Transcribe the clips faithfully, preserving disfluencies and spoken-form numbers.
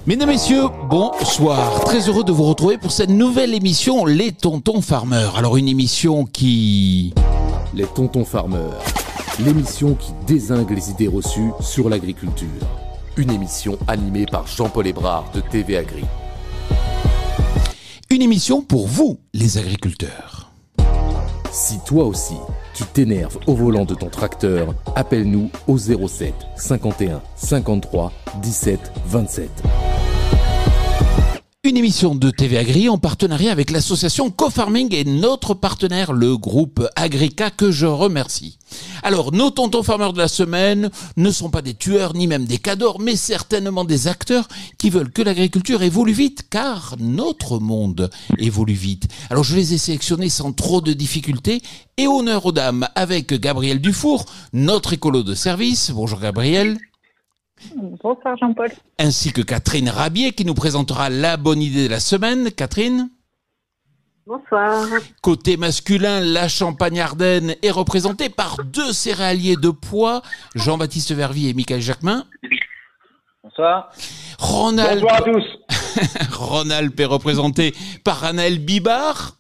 Mesdames, Messieurs, bonsoir. Très heureux de vous retrouver pour cette nouvelle émission Les Tontons Farmers. Alors une émission qui... Les Tontons Farmers, l'émission qui dézingue les idées reçues sur l'agriculture. Une émission animée par Jean-Paul Hébrard de T V Agri. Une émission pour vous, les agriculteurs. Si toi aussi, tu t'énerves au volant de ton tracteur, appelle-nous au zéro sept cinquante et un cinquante-trois dix-sept vingt-sept. Une émission de T V Agri en partenariat avec l'association Co-Farming et notre partenaire, le groupe Agrica, que je remercie. Alors, nos tontons farmers de la semaine ne sont pas des tueurs ni même des cadors, mais certainement des acteurs qui veulent que l'agriculture évolue vite, car notre monde évolue vite. Alors, je les ai sélectionnés sans trop de difficultés et honneur aux dames avec Gabriel Dufour, notre écolo de service. Bonjour Gabriel. Bonsoir Jean-Paul. Ainsi que Catherine Rabier qui nous présentera la bonne idée de la semaine. Catherine. Bonsoir. Côté masculin, la Champagne-Ardenne est représentée par deux céréaliers de poids, Jean-Baptiste Verviers et Michael Jacquemin. Bonsoir. Ronald... Bonsoir à tous. Ronald est représenté par Anaël Bibard.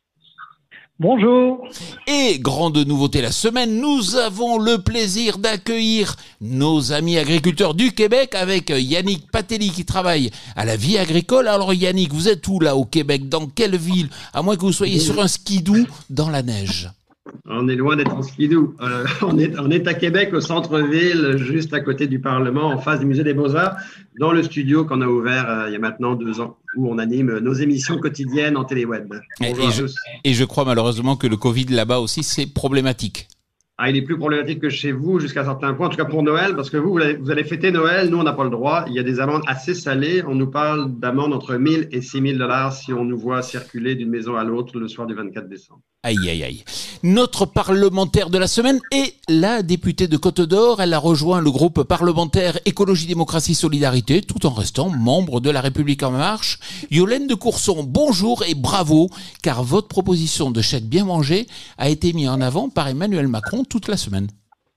Bonjour. Et grande nouveauté la semaine, nous avons le plaisir d'accueillir nos amis agriculteurs du Québec avec Yannick Patelli qui travaille à la Vie agricole. Alors Yannick, vous êtes où là au Québec? Dans quelle ville? À moins que vous soyez sur un skidoo dans la neige. On est loin d'être en skidoo. Euh, on, est, on est à Québec, au centre-ville, juste à côté du Parlement, en face du Musée des Beaux-Arts, dans le studio qu'on a ouvert euh, il y a maintenant deux ans, où on anime nos émissions quotidiennes en téléweb. Et, et, je, et je crois malheureusement que le Covid là-bas aussi, c'est problématique. Ah, il est plus problématique que chez vous jusqu'à un certain point, en tout cas pour Noël, parce que vous, vous allez, vous allez fêter Noël, nous, on n'a pas le droit. Il y a des amendes assez salées. On nous parle d'amendes entre mille et six mille dollars si on nous voit circuler d'une maison à l'autre le soir du vingt-quatre décembre. Aïe, aïe, aïe. Notre parlementaire de la semaine est la députée de Côte-d'Or. Elle a rejoint le groupe parlementaire Écologie, Démocratie, Solidarité, tout en restant membre de La République En Marche. Yolène de Courson, bonjour et bravo, car votre proposition de chèque bien mangé a été mise en avant par Emmanuel Macron toute la semaine.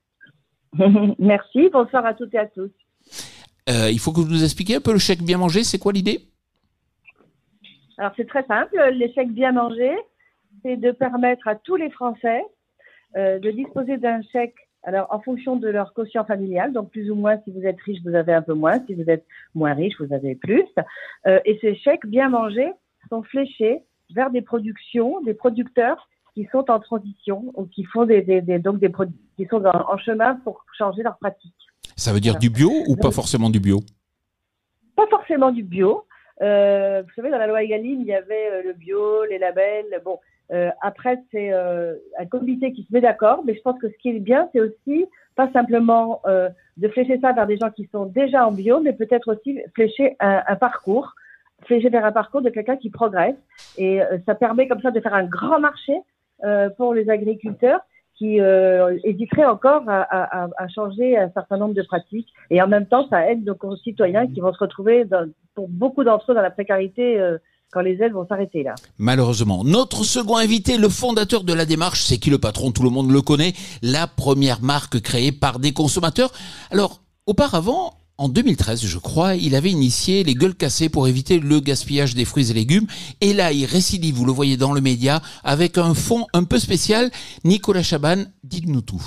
Merci, bonsoir à toutes et à tous. Euh, il faut que vous nous expliquiez un peu le chèque bien mangé, c'est quoi l'idée? Alors c'est très simple, les chèques bien mangés, c'est de permettre à tous les Français euh, de disposer d'un chèque, alors en fonction de leur quotient familial, donc plus ou moins, si vous êtes riche, vous avez un peu moins, si vous êtes moins riche, vous avez plus. Euh, et ces chèques bien mangés sont fléchés vers des productions, des producteurs qui sont en transition ou qui font des, des, des donc des produits qui sont en, en chemin pour changer leur pratique. Ça veut dire voilà. Du bio ou pas forcément du bio? Pas forcément du bio. Euh, vous savez, dans la loi Egalim, il y avait euh, le bio, les labels. Bon, euh, après c'est euh, un comité qui se met d'accord, mais je pense que ce qui est bien, c'est aussi pas simplement euh, de flécher ça vers des gens qui sont déjà en bio, mais peut-être aussi flécher un, un parcours, flécher vers un parcours de quelqu'un qui progresse. Et euh, ça permet comme ça de faire un grand marché Euh, pour les agriculteurs qui euh, hésiteraient encore à, à, à changer un certain nombre de pratiques. Et en même temps, ça aide nos concitoyens qui vont se retrouver, dans, pour beaucoup d'entre eux, dans la précarité euh, quand les aides vont s'arrêter là. Malheureusement. Notre second invité, le fondateur de la démarche, c'est qui le patron? Tout le monde le connaît. La première marque créée par des consommateurs. Alors, auparavant, en deux mille treize, je crois, il avait initié les gueules cassées pour éviter le gaspillage des fruits et légumes. Et là, il récidive, vous le voyez dans le média, avec un fonds un peu spécial. Nicolas Chaban, dites-nous tout.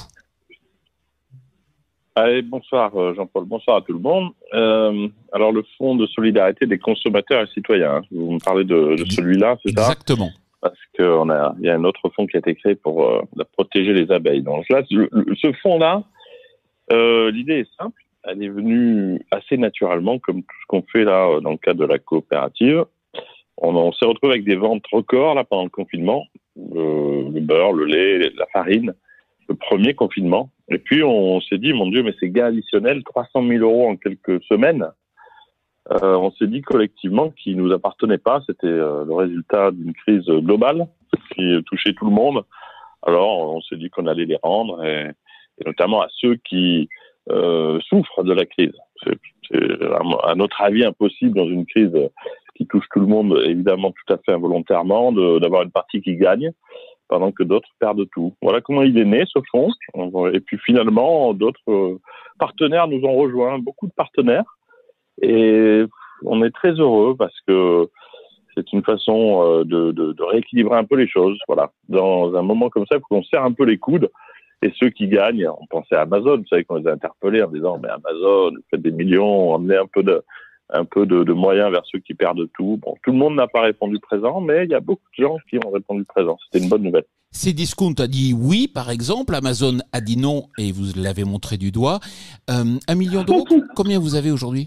Allez, bonsoir Jean-Paul, bonsoir à tout le monde. Euh, alors, le fonds de solidarité des consommateurs et citoyens, hein. Vous me parlez de, de celui-là, c'est ça? Exactement. Parce qu'il y a un autre fonds qui a été créé pour euh, protéger les abeilles. Donc là, le, ce fonds-là, euh, l'idée est simple. Elle est venue assez naturellement, comme tout ce qu'on fait là dans le cadre de la coopérative. On, on s'est retrouvé avec des ventes records là pendant le confinement, le, le beurre, le lait, la farine, le premier confinement. Et puis on, on s'est dit, mon Dieu, mais c'est gain additionnel, trois cent mille euros en quelques semaines. Euh, on s'est dit collectivement qu'il nous appartenait pas. C'était euh, le résultat d'une crise globale qui touchait tout le monde. Alors on s'est dit qu'on allait les rendre, et, et notamment à ceux qui Euh, souffrent de la crise. C'est, c'est à notre avis impossible dans une crise qui touche tout le monde, évidemment tout à fait involontairement, de, d'avoir une partie qui gagne pendant que d'autres perdent tout. Voilà comment il est né ce fonds. Et puis finalement, d'autres partenaires nous ont rejoints, beaucoup de partenaires. Et on est très heureux parce que c'est une façon euh, de, de, de rééquilibrer un peu les choses. Voilà. Dans un moment comme ça, il faut qu'on serre un peu les coudes. Et ceux qui gagnent, on pensait à Amazon, vous savez qu'on les a interpellés en disant, mais Amazon, vous faites des millions, emmenez un peu de, un peu de, de moyens vers ceux qui perdent tout. Bon, tout le monde n'a pas répondu présent, mais il y a beaucoup de gens qui ont répondu présent. C'était une bonne nouvelle. Cdiscount a dit oui, par exemple. Amazon a dit non, et vous l'avez montré du doigt. Euh, un million d'euros, combien vous avez aujourd'hui?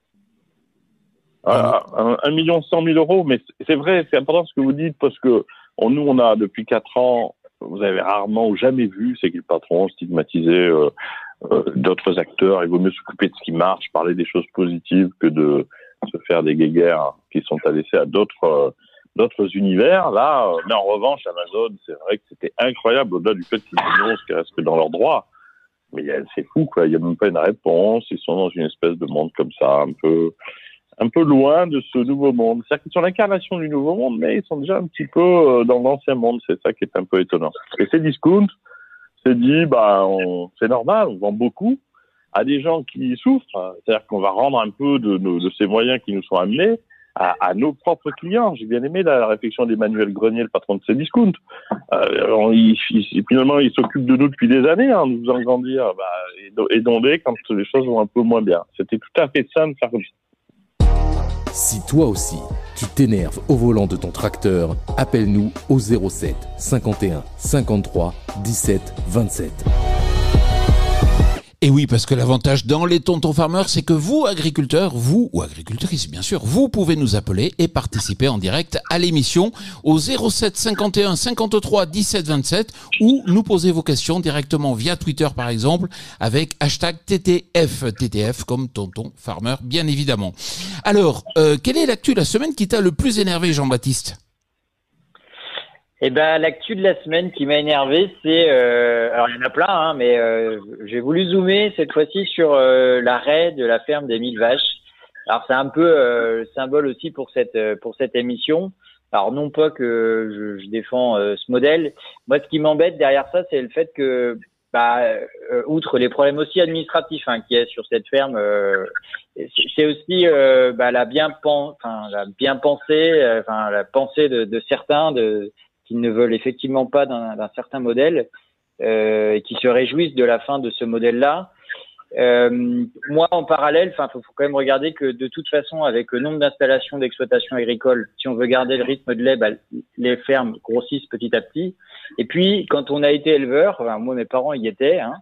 Ah, un, un million cent mille euros, mais c'est vrai, c'est important ce que vous dites, parce que on, nous, on a depuis quatre ans, vous avez rarement ou jamais vu, c'est que le patron stigmatisait euh, euh, d'autres acteurs. Il vaut mieux s'occuper de ce qui marche, parler des choses positives que de se faire des guéguerres qui sont à laisser à d'autres euh, d'autres univers. Là, euh, mais en revanche, Amazon, c'est vrai que c'était incroyable, au-delà du fait qu'ils annoncent qu'ils restent dans leurs droits. Mais c'est fou, quoi. Il n'y a même pas une réponse. Ils sont dans une espèce de monde comme ça, un peu... un peu loin de ce nouveau monde. C'est-à-dire qu'ils sont l'incarnation du nouveau monde, mais ils sont déjà un petit peu dans l'ancien monde. C'est ça qui est un peu étonnant. Et Cdiscount s'est dit, bah, on, c'est normal, on vend beaucoup à des gens qui souffrent. C'est-à-dire qu'on va rendre un peu de, de, de ces moyens qui nous sont amenés à, à nos propres clients. J'ai bien aimé la, la réflexion d'Emmanuel Grenier, le patron de Cdiscount. Euh, il, il, finalement, il s'occupe de nous depuis des années, hein, en nous faisant grandir, bah, aidons-les quand les choses vont un peu moins bien. C'était tout à fait sain de faire comme ça. Si toi aussi, tu t'énerves au volant de ton tracteur, appelle-nous au zéro sept cinquante et un cinquante-trois dix-sept vingt-sept. Et oui, parce que l'avantage dans les Tontons Farmers, c'est que vous, agriculteurs, vous, ou agricultrices bien sûr, vous pouvez nous appeler et participer en direct à l'émission au zéro sept cinquante et un cinquante-trois dix-sept vingt-sept ou nous poser vos questions directement via Twitter par exemple avec hashtag T T F, T T F comme Tonton Farmer bien évidemment. Alors, euh, quelle est l'actu de la semaine qui t'a le plus énervé, Jean-Baptiste ? Eh ben, l'actu de la semaine qui m'a énervé, c'est euh, alors il y en a plein, hein, mais euh, j'ai voulu zoomer cette fois-ci sur euh, l'arrêt de la ferme des mille vaches. Alors c'est un peu euh, symbole aussi pour cette pour cette émission. Alors non pas que je, je défends euh, ce modèle. Moi, ce qui m'embête derrière ça, c'est le fait que, bah, euh, outre les problèmes aussi administratifs hein, qu'il y a sur cette ferme, euh, c'est aussi euh, bah, la bien pen, enfin la bien pensée, euh, enfin la pensée de, de certains de qui ne veulent effectivement pas d'un, d'un certain modèle euh, et qui se réjouissent de la fin de ce modèle-là. Euh, moi, en parallèle, enfin, faut, faut quand même regarder que de toute façon, avec le nombre d'installations d'exploitation agricole, si on veut garder le rythme de lait, bah, les fermes grossissent petit à petit. Et puis, quand on a été éleveur, enfin, moi, mes parents y étaient, hein,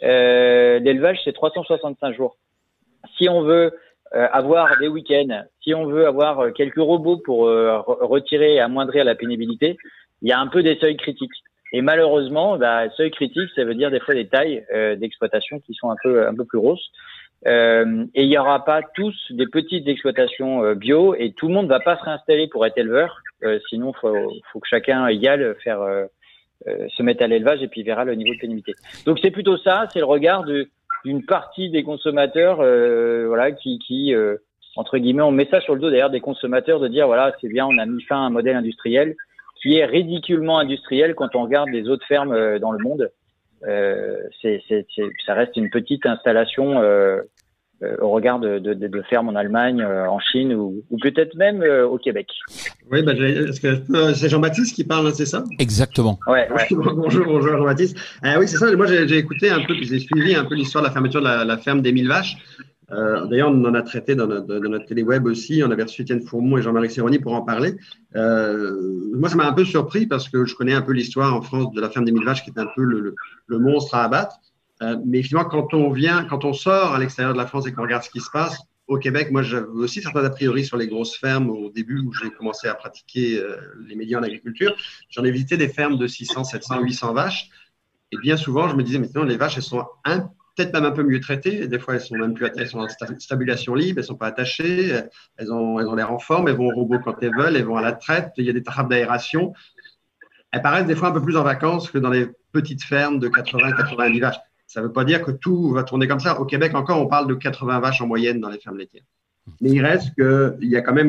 euh, l'élevage, c'est trois cent soixante-cinq jours. Si on veut Euh, avoir des week-ends, si on veut avoir euh, quelques robots pour euh, re- retirer et amoindrir la pénibilité, il y a un peu des seuils critiques. Et malheureusement, bah, seuil critique, ça veut dire des fois des tailles euh, d'exploitation qui sont un peu un peu plus grosses. Euh, et il y aura pas tous des petites exploitations euh, bio, et tout le monde va pas se réinstaller pour être éleveur. Euh, sinon, faut faut que chacun y aille faire euh, euh, se mettre à l'élevage et puis verra le niveau de pénibilité. Donc c'est plutôt ça, c'est le regard de d'une partie des consommateurs, euh, voilà, qui, qui euh, entre guillemets, on met ça sur le dos d'ailleurs des consommateurs de dire voilà, c'est bien, on a mis fin à un modèle industriel qui est ridiculement industriel quand on regarde les autres fermes euh, dans le monde. Euh, c'est, c'est, c'est, ça reste une petite installation euh, euh, au regard de, de, de fermes en Allemagne, euh, en Chine ou, ou peut-être même euh, au Québec. Oui, ben, est-ce que euh, c'est Jean-Baptiste qui parle, c'est ça? Exactement. Ouais, ouais. Bonjour, bonjour Jean-Baptiste. Euh, oui, c'est ça. Moi, j'ai, j'ai écouté un peu, puis j'ai suivi un peu l'histoire de la fermeture de la, la ferme des mille vaches. Euh, d'ailleurs, on en a traité dans notre, dans notre télé web aussi. On avait reçu Étienne Fourmont et Jean-Marie Serroni pour en parler. Euh, moi, ça m'a un peu surpris parce que je connais un peu l'histoire en France de la ferme des mille vaches qui est un peu le, le, le monstre à abattre. Euh, mais finalement, quand on vient, quand on sort à l'extérieur de la France et qu'on regarde ce qui se passe au Québec, moi, j'avais aussi certains a priori sur les grosses fermes au début où j'ai commencé à pratiquer euh, les médias en agriculture. J'en ai visité des fermes de six cents, sept cents, huit cents vaches. Et bien souvent, je me disais, maintenant, les vaches, elles sont un, peut-être même un peu mieux traitées. Des fois, elles sont même plus attachées, elles sont en stabulation libre, elles sont pas attachées, elles ont, elles ont l'air en forme, elles vont au robot quand elles veulent, elles vont à la traite, il y a des trappes d'aération. Elles paraissent des fois un peu plus en vacances que dans les petites fermes de quatre-vingts, quatre-vingt-dix vaches. Ça ne veut pas dire que tout va tourner comme ça. Au Québec, encore, on parle de quatre-vingts vaches en moyenne dans les fermes laitières. Mais il reste qu'il y a quand même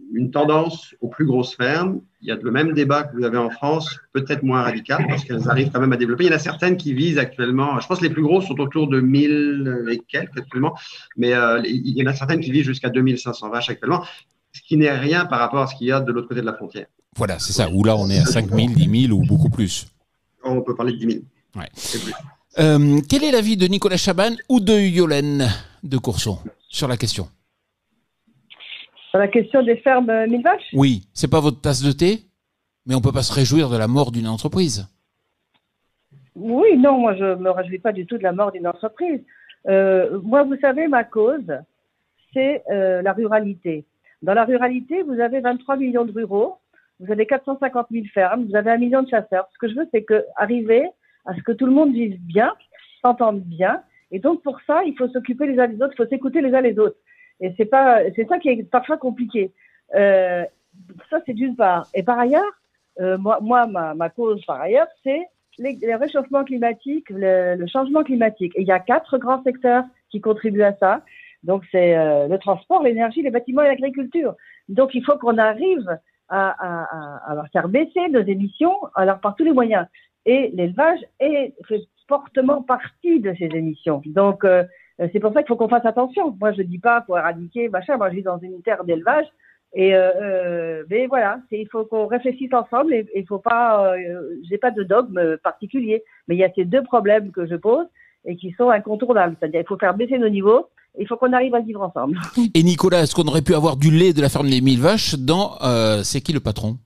une tendance aux plus grosses fermes. Il y a le même débat que vous avez en France, peut-être moins radical, parce qu'elles arrivent quand même à développer. Il y en a certaines qui visent actuellement, je pense que les plus grosses sont autour de mille et quelques actuellement, mais euh, il y en a certaines qui visent jusqu'à deux mille cinq cents vaches actuellement, ce qui n'est rien par rapport à ce qu'il y a de l'autre côté de la frontière. Voilà, c'est ça, où là on est à cinq mille, dix mille ou beaucoup plus. On peut parler de dix mille. Ouais. Euh, quel est l'avis de Nicolas Chaban ou de Yolène de Courson sur la question? Sur la question des fermes euh, mille vaches? Oui, c'est pas votre tasse de thé, mais on peut pas se réjouir de la mort d'une entreprise. Oui, non, moi je me réjouis pas du tout de la mort d'une entreprise. Euh, moi, vous savez, ma cause, c'est euh, la ruralité. Dans la ruralité, vous avez vingt-trois millions de ruraux, vous avez quatre cent cinquante mille fermes, vous avez un million de chasseurs. Ce que je veux, c'est que arriver à ce que tout le monde vive bien, s'entende bien, et donc pour ça, il faut s'occuper les uns des autres, il faut s'écouter les uns les autres. Et c'est pas, c'est ça qui est parfois compliqué. Euh, ça, c'est d'une part. Et par ailleurs, euh, moi, moi, ma, ma cause par ailleurs, c'est les, les réchauffements climatiques, le, le changement climatique. Et il y a quatre grands secteurs qui contribuent à ça. Donc, c'est euh, le transport, l'énergie, les bâtiments et l'agriculture. Donc, il faut qu'on arrive à, à, à, à faire baisser nos émissions, alors par tous les moyens. Et l'élevage est, fait fortement partie de ces émissions. Donc, euh, c'est pour ça qu'il faut qu'on fasse attention. Moi, je ne dis pas pour éradiquer, machin. Moi, je vis dans une terre d'élevage. Et euh, euh, mais voilà, c'est, il faut qu'on réfléchisse ensemble. Et il faut pas, euh, j'ai pas de dogme particulier. Mais il y a ces deux problèmes que je pose et qui sont incontournables. C'est-à-dire, il faut faire baisser nos niveaux. Et il faut qu'on arrive à vivre ensemble. Et Nicolas, est-ce qu'on aurait pu avoir du lait de la ferme des mille vaches dans euh, C'est qui le patron?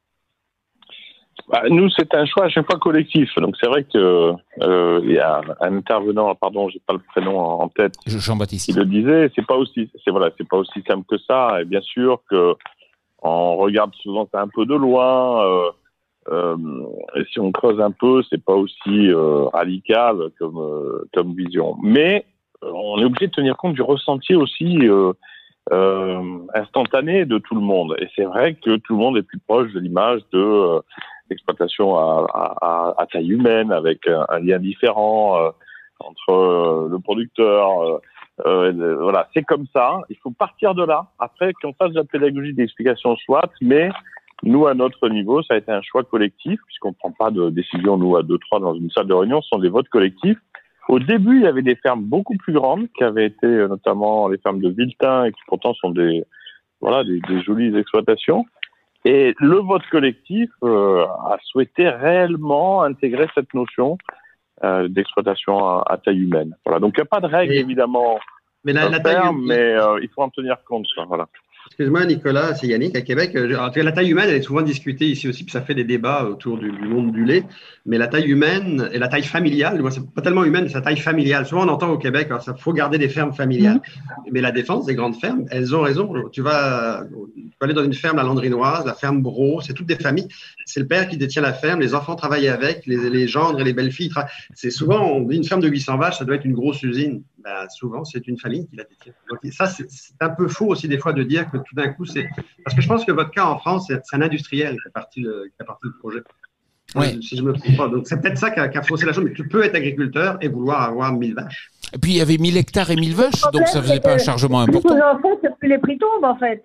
Bah, nous, c'est un choix à chaque fois collectif. Donc, c'est vrai que euh, il y a un intervenant, pardon, j'ai pas le prénom en tête, Jean-Baptiste, qui le disait. C'est pas aussi, c'est voilà, c'est pas aussi simple que ça. Et bien sûr que on regarde souvent ça un peu de loin. Euh, euh, et si on creuse un peu, c'est pas aussi euh, radical comme euh, comme vision. Mais euh, on est obligé de tenir compte du ressenti aussi euh, euh, instantané de tout le monde. Et c'est vrai que tout le monde est plus proche de l'image de euh, exploitation à, à, à taille humaine, avec un, un lien différent euh, entre euh, le producteur. Euh, euh, voilà, c'est comme ça. Il faut partir de là. Après, qu'on fasse de la pédagogie d'explication, soit, mais nous, à notre niveau, ça a été un choix collectif, puisqu'on ne prend pas de décision, nous, à deux, trois, dans une salle de réunion, ce sont des votes collectifs. Au début, il y avait des fermes beaucoup plus grandes, qui avaient été euh, notamment les fermes de Viltin, et qui pourtant sont des, voilà, des, des jolies exploitations. Et le vote collectif euh, a souhaité réellement intégrer cette notion euh, d'exploitation à, à taille humaine. Voilà. Donc, il n'y a pas de règle, Et, évidemment, mais la, la taille, ferme, mais euh, il faut en tenir compte. Ça, voilà. Excuse-moi, Nicolas, c'est Yannick à Québec. Alors, la taille humaine, elle est souvent discutée ici aussi, puis ça fait des débats autour du, du monde du lait. Mais la taille humaine et la taille familiale, moi, c'est pas tellement humaine, c'est la taille familiale. Souvent, on entend au Québec, il faut garder des fermes familiales. Mmh. Mais la défense des grandes fermes, elles ont raison. Tu vas, tu vas aller dans une ferme, la Landrinoise, la ferme Bro, c'est toutes des familles. C'est le père qui détient la ferme, les enfants travaillent avec, les, les gendres et les belles-filles. Tra... C'est souvent, on dit une ferme de huit cents vaches, ça doit être une grosse usine. Ben, souvent, c'est une famille qui la détient. Donc, ça, c'est, c'est un peu faux aussi des fois de dire que tout d'un coup, c'est... Parce que je pense que votre cas en France, c'est, c'est un industriel qui a parti le, qui a parti le projet. Ouais. Si je me trompe pas. Donc, c'est peut-être ça qui a, qui a faussé la chose, mais tu peux être agriculteur et vouloir avoir mille vaches. Et puis, il y avait mille hectares et mille vaches, donc ça faisait pas un chargement important. Plus vous en faites, plus les prix tombent, en fait.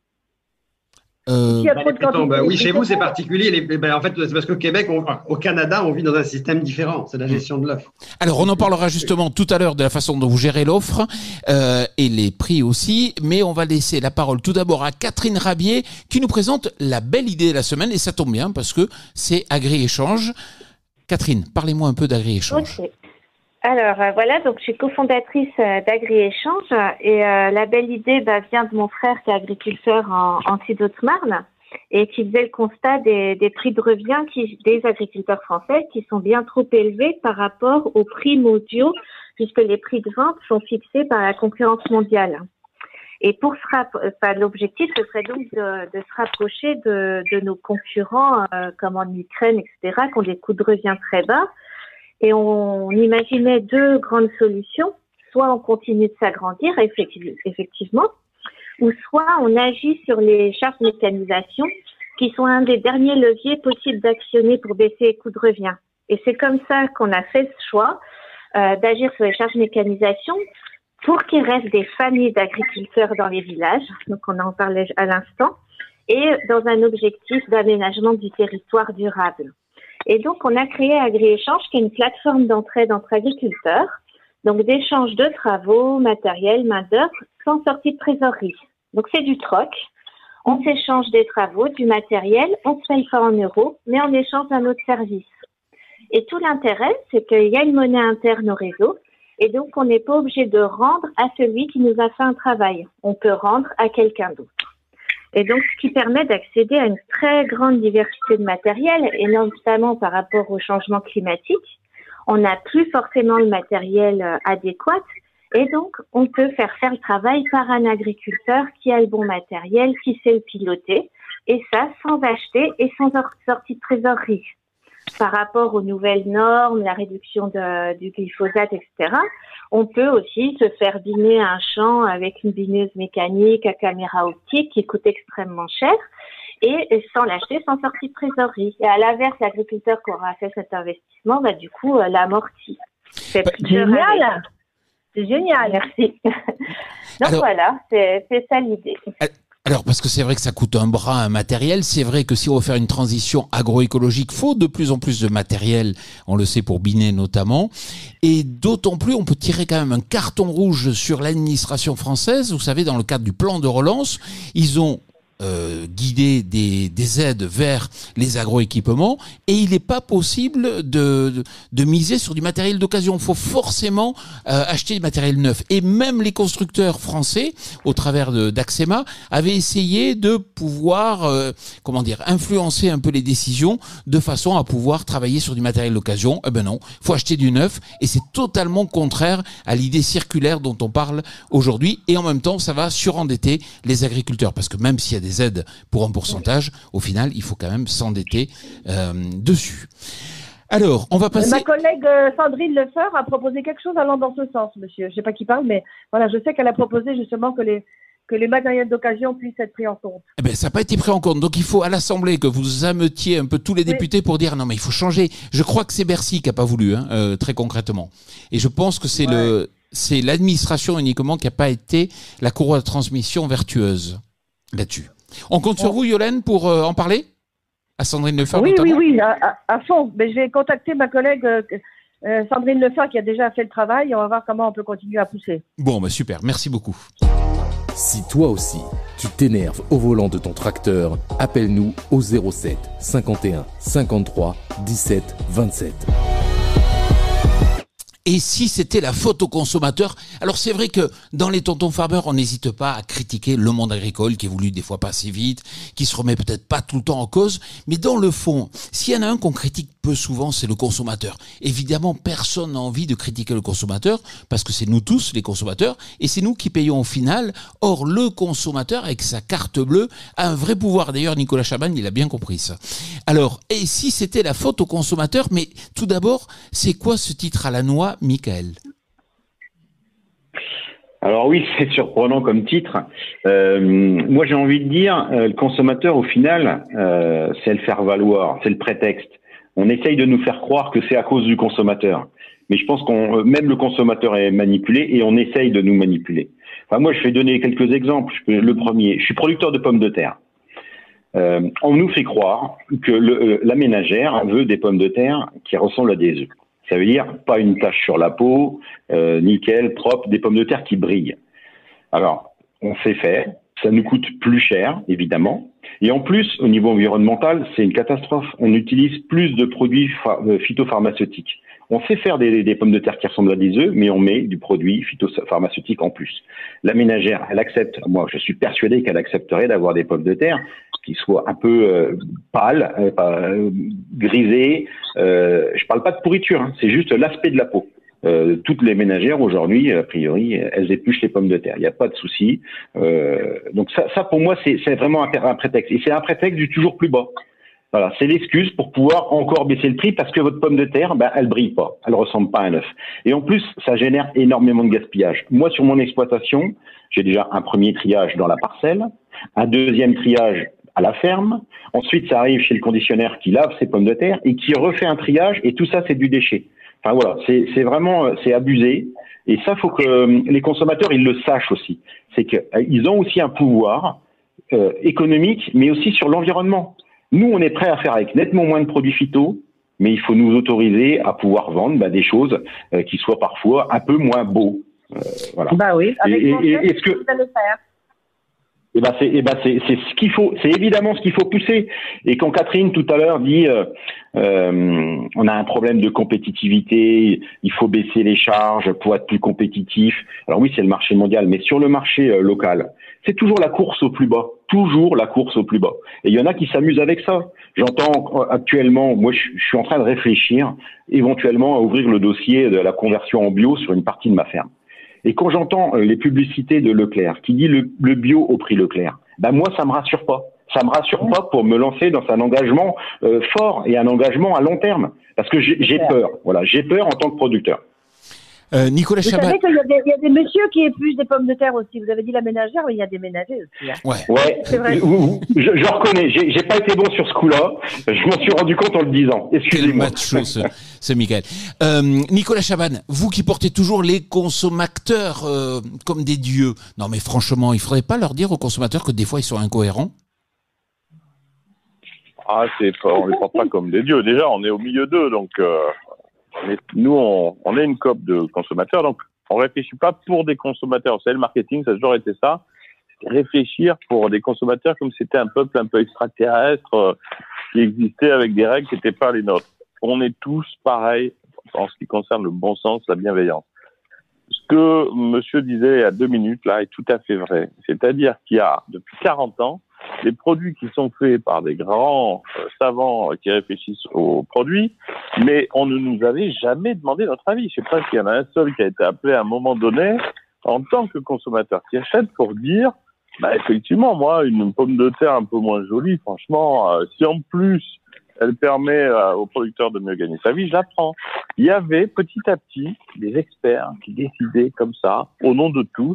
Euh, bah, prix bah, oui, chez vous, c'est particulier. Les, ben, en fait, c'est parce qu'au Québec, on, au Canada, on vit dans un système différent. C'est la gestion de l'offre. Alors, on en parlera justement tout à l'heure de la façon dont vous gérez l'offre euh, et les prix aussi. Mais on va laisser la parole tout d'abord à Catherine Rabier qui nous présente la belle idée de la semaine. Et ça tombe bien parce que c'est Agri-Échange. Catherine, parlez-moi un peu d'Agri-Échange. Okay. Alors euh, voilà, donc je suis cofondatrice euh, d'Agri-Échange et euh, la belle idée bah, vient de mon frère qui est agriculteur en, en Haute-Marne et qui faisait le constat des, des prix de revient qui, des agriculteurs français qui sont bien trop élevés par rapport aux prix mondiaux puisque les prix de vente sont fixés par la concurrence mondiale. Et pour se rapp- enfin, l'objectif, ce serait donc de, de se rapprocher de, de nos concurrents euh, comme en Ukraine, et cetera, qui ont des coûts de revient très bas. Et on imaginait deux grandes solutions. Soit on continue de s'agrandir, effectivement, ou soit on agit sur les charges de mécanisation, qui sont un des derniers leviers possibles d'actionner pour baisser les coûts de revient. Et c'est comme ça qu'on a fait ce choix euh, d'agir sur les charges de mécanisation pour qu'il reste des familles d'agriculteurs dans les villages, donc on en parlait à l'instant, et dans un objectif d'aménagement du territoire durable. Et donc, on a créé AgriÉchange, qui est une plateforme d'entraide entre agriculteurs, donc d'échange de travaux, matériel, main-d'œuvre, sans sortie de trésorerie. Donc, c'est du troc. On s'échange des travaux, du matériel, on ne se paye pas en euros, mais en échange d'un autre service. Et tout l'intérêt, c'est qu'il y a une monnaie interne au réseau, et donc on n'est pas obligé de rendre à celui qui nous a fait un travail. On peut rendre à quelqu'un d'autre. Et donc, ce qui permet d'accéder à une très grande diversité de matériel, et notamment par rapport au changement climatique. On n'a plus forcément le matériel adéquat, et donc on peut faire faire le travail par un agriculteur qui a le bon matériel, qui sait le piloter, et ça sans acheter et sans sortie de trésorerie. Par rapport aux nouvelles normes, la réduction de, du glyphosate, et cetera, on peut aussi se faire biner un champ avec une bineuse mécanique à caméra optique qui coûte extrêmement cher et, et sans l'acheter, sans sortie de trésorerie. Et à l'inverse, l'agriculteur qui aura fait cet investissement, bah, du coup, euh, l'amortit. C'est bah, génial. C'est génial. Merci. Donc alors, voilà, c'est, c'est ça l'idée. Alors, parce que c'est vrai que ça coûte un bras, un matériel. C'est vrai que si on veut faire une transition agroécologique, faut de plus en plus de matériel. On le sait pour biner notamment. Et d'autant plus, on peut tirer quand même un carton rouge sur l'administration française. Vous savez, dans le cadre du plan de relance, ils ont Euh, guider des, des aides vers les agroéquipements et il n'est pas possible de, de, de miser sur du matériel d'occasion. Il faut forcément euh, acheter du matériel neuf. Et même les constructeurs français, au travers de, d'Axema, avaient essayé de pouvoir, euh, comment dire, influencer un peu les décisions de façon à pouvoir travailler sur du matériel d'occasion. Eh ben non, il faut acheter du neuf et c'est totalement contraire à l'idée circulaire dont on parle aujourd'hui. Et en même temps, ça va surendetter les agriculteurs parce que même s'il y a des aides pour un pourcentage, au final, il faut quand même s'endetter euh, dessus. Alors, on va passer... Ma collègue Sandrine Lefeur a proposé quelque chose allant dans ce sens, monsieur. Je ne sais pas qui parle, mais voilà, je sais qu'elle a proposé justement que les, que les matériels d'occasion puissent être pris en compte. Eh ben, ça n'a pas été pris en compte. Donc, il faut à l'Assemblée que vous ameutiez un peu tous les députés oui. pour dire non, mais il faut changer. Je crois que c'est Bercy qui n'a pas voulu, hein, euh, très concrètement. Et je pense que c'est, ouais. le, c'est l'administration uniquement qui n'a pas été la courroie de transmission vertueuse là-dessus. On compte bon. sur vous, Yolène, pour euh, en parler à Sandrine Lefeur Oui, notamment. oui, oui, à, à, à fond. Mais je vais contacter ma collègue euh, euh, Sandrine Lefeur qui a déjà fait le travail et on va voir comment on peut continuer à pousser. Bon, bah super, merci beaucoup. Si toi aussi, tu t'énerves au volant de ton tracteur, appelle-nous au zéro sept cinquante et un cinquante-trois dix-sept vingt-sept. Et si c'était la faute aux consommateurs? Alors c'est vrai que dans les tontons farmers, on n'hésite pas à critiquer le monde agricole qui évolue des fois pas assez vite, qui se remet peut-être pas tout le temps en cause, mais dans le fond, s'il y en a un qu'on critique peu souvent, c'est le consommateur. Évidemment, personne n'a envie de critiquer le consommateur parce que c'est nous tous les consommateurs et c'est nous qui payons au final. Or, le consommateur avec sa carte bleue a un vrai pouvoir. D'ailleurs, Nicolas Chaban, il a bien compris ça. Alors, et si c'était la faute aux consommateurs? Mais tout d'abord, c'est quoi ce titre à la noix, Michael? Alors oui, c'est surprenant comme titre. Euh, moi, j'ai envie de dire, euh, le consommateur, au final, euh, c'est le faire valoir, c'est le prétexte. On essaye de nous faire croire que c'est à cause du consommateur. Mais je pense qu'on, même le consommateur est manipulé et on essaye de nous manipuler. Enfin, moi, je vais donner quelques exemples. Le premier, je suis producteur de pommes de terre. Euh, on nous fait croire que le, la ménagère veut des pommes de terre qui ressemblent à des œufs. Ça veut dire pas une tache sur la peau, euh, nickel, propre, des pommes de terre qui brillent. Alors, on sait faire, ça nous coûte plus cher, évidemment. Et en plus, au niveau environnemental, c'est une catastrophe. On utilise plus de produits phytopharmaceutiques. On sait faire des, des pommes de terre qui ressemblent à des œufs, mais on met du produit phytopharmaceutique en plus. La ménagère, elle accepte, moi je suis persuadé qu'elle accepterait d'avoir des pommes de terre qui soient un peu euh, pâles, euh, euh, grisées. Euh, je parle pas de pourriture, hein, c'est juste l'aspect de la peau. Euh, toutes les ménagères aujourd'hui, a priori, elles épluchent les pommes de terre. Il n'y a pas de souci. Euh, donc ça, ça pour moi, c'est, c'est vraiment un, un prétexte. Et c'est un prétexte du toujours plus bas. Voilà, c'est l'excuse pour pouvoir encore baisser le prix parce que votre pomme de terre, ben, elle brille pas, elle ressemble pas à un œuf. Et en plus, ça génère énormément de gaspillage. Moi, sur mon exploitation, j'ai déjà un premier triage dans la parcelle, un deuxième triage à la ferme. Ensuite, ça arrive chez le conditionnaire qui lave ses pommes de terre et qui refait un triage. Et tout ça, c'est du déchet. Enfin voilà, c'est, c'est vraiment, c'est abusé. Et ça, faut que euh, les consommateurs ils le sachent aussi. C'est qu'ils ont aussi un pouvoir euh, économique, mais aussi sur l'environnement. Nous, on est prêt à faire avec nettement moins de produits phyto, mais il faut nous autoriser à pouvoir vendre bah, des choses euh, qui soient parfois un peu moins beaux. Euh, voilà. Bah oui, avec et, mon et, chef, est-ce que vous allez faire. Eh ben c'est, eh ben c'est, c'est ce qu'il faut, c'est évidemment ce qu'il faut pousser. Et quand Catherine tout à l'heure dit, euh, euh, on a un problème de compétitivité, il faut baisser les charges pour être plus compétitif. Alors oui, c'est le marché mondial, mais sur le marché euh, local, c'est toujours la course au plus bas, toujours la course au plus bas. Et il y en a qui s'amusent avec ça. J'entends actuellement, moi, je, je suis en train de réfléchir éventuellement à ouvrir le dossier de la conversion en bio sur une partie de ma ferme. Et quand j'entends les publicités de Leclerc qui dit le, le bio au prix Leclerc, ben moi ça me rassure pas. Ça me rassure pas pour me lancer dans un engagement euh, fort et un engagement à long terme, parce que j'ai, j'ai peur. Voilà, j'ai peur en tant que producteur. Euh, Nicolas Vous Chabat. savez qu'il y a, des, il y a des messieurs qui épluchent des pommes de terre aussi. Vous avez dit la ménagère, mais il y a des ménagers aussi. Hein. Ouais. Ouais, c'est vrai. je, je reconnais. J'ai, j'ai pas été bon sur ce coup-là. Je m'en suis rendu compte en le disant. Quel Excusez-moi. macho, ce, ce Michael. Euh, Nicolas Chaban, vous qui portez toujours les consommateurs euh, comme des dieux. Non, mais franchement, il faudrait pas leur dire aux consommateurs que des fois ils sont incohérents. Ah, c'est pas, on les porte pas comme des dieux. Déjà, on est au milieu d'eux, donc euh, mais nous, on, on est une C O P de consommateurs, donc on réfléchit pas pour des consommateurs. Vous savez, le marketing, ça a toujours été ça. Réfléchir pour des consommateurs comme si c'était un peuple un peu extraterrestre euh, qui existait avec des règles qui n'étaient pas les nôtres. On est tous pareils en ce qui concerne le bon sens, la bienveillance. Ce que monsieur disait il y a deux minutes, là, est tout à fait vrai. C'est-à-dire qu'il y a, depuis quarante ans, des produits qui sont faits par des grands euh, savants qui réfléchissent aux produits, mais on ne nous avait jamais demandé notre avis. Je sais pas s'il y en a un seul qui a été appelé à un moment donné, en tant que consommateur qui achète, pour dire, bah, effectivement, moi, une pomme de terre un peu moins jolie, franchement, euh, si en plus elle permet euh, aux producteurs de mieux gagner sa vie, je la prends. Il y avait petit à petit des experts qui décidaient comme ça, au nom de tous,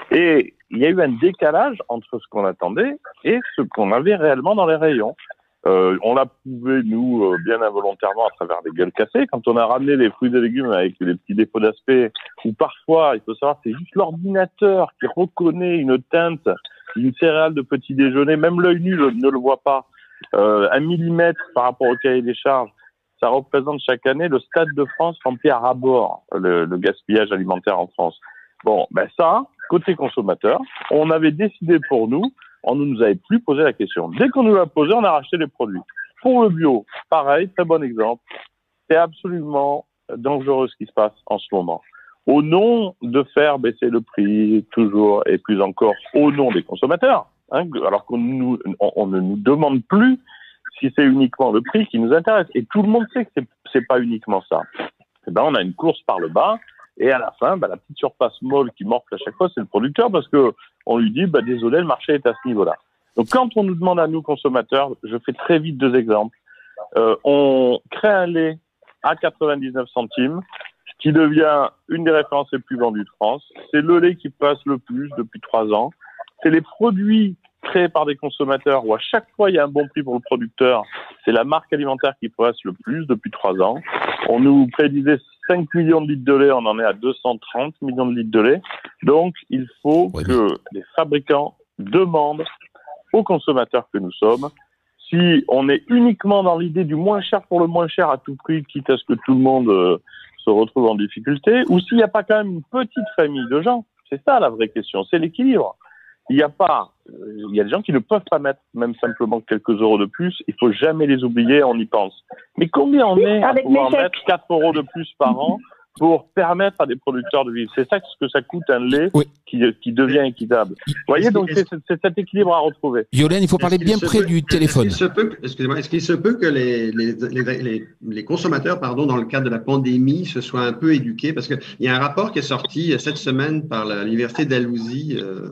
et il y a eu un décalage entre ce qu'on attendait et ce qu'on avait réellement dans les rayons. Euh, on l'a prouvé, nous, euh, bien involontairement, à travers les gueules cassées. Quand on a ramené les fruits et légumes avec les petits défauts d'aspect, ou parfois, il faut savoir, c'est juste l'ordinateur qui reconnaît une teinte d'une céréale de petit déjeuner, même l'œil nu ne le voit pas. Euh, un millimètre par rapport au cahier des charges, ça représente chaque année le Stade de France rempli à ras-bord, le, le gaspillage alimentaire en France. Bon, ben ça, côté consommateur, on avait décidé pour nous, on ne nous avait plus posé la question. Dès qu'on nous l'a posé, on a racheté les produits. Pour le bio, pareil, très bon exemple. C'est absolument dangereux ce qui se passe en ce moment. Au nom de faire baisser le prix, toujours et plus encore, au nom des consommateurs, hein, alors qu'on nous, on, on ne nous demande plus si c'est uniquement le prix qui nous intéresse. Et tout le monde sait que c'est, c'est pas uniquement ça. Et ben, on a une course par le bas. Et à la fin, bah, la petite surface molle qui morfle à chaque fois, c'est le producteur, parce que on lui dit, bah, désolé, le marché est à ce niveau-là. Donc, quand on nous demande à nous, consommateurs, je fais très vite deux exemples. Euh, on crée un lait à quatre-vingt-dix-neuf centimes, qui devient une des références les plus vendues de France. C'est le lait qui passe le plus depuis trois ans. C'est les produits créés par des consommateurs où à chaque fois il y a un bon prix pour le producteur. C'est la marque alimentaire qui passe le plus depuis trois ans. On nous prédisait cinq millions de litres de lait, on en est à deux cent trente millions de litres de lait. Donc, il faut oui, que les fabricants demandent aux consommateurs que nous sommes, si on est uniquement dans l'idée du moins cher pour le moins cher à tout prix, quitte à ce que tout le monde euh, se retrouve en difficulté, ou s'il n'y a pas quand même une petite famille de gens. C'est ça la vraie question, c'est l'équilibre. Il n'y a pas, il y a des gens qui ne peuvent pas mettre même simplement quelques euros de plus. Il faut jamais les oublier, on y pense. Mais combien on est à pouvoir mettre quatre euros de plus par an pour permettre à des producteurs de vivre? C'est ça ce que ça coûte un lait oui. qui, qui devient équitable. Vous voyez, donc c'est, c'est cet équilibre à retrouver. Yolène, il faut parler bien près peut, du téléphone. Est-ce qu'il se peut, excusez-moi, est-ce qu'il se peut que les, les, les, les, les consommateurs, pardon, dans le cadre de la pandémie, se soient un peu éduqués? Parce qu'il y a un rapport qui est sorti cette semaine par la, l'université d'Alousie, euh,